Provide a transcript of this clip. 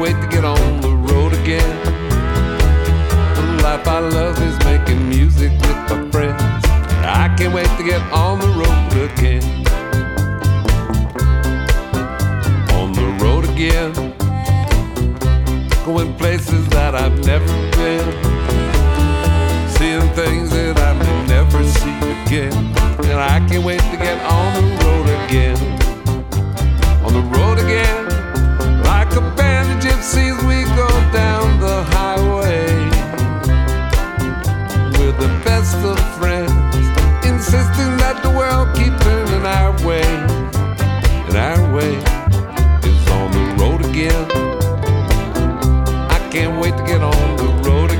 wait to get on the road again. The life I love is making music with my friends. I can't wait to get on the road again. On the road again, going places that I've never been.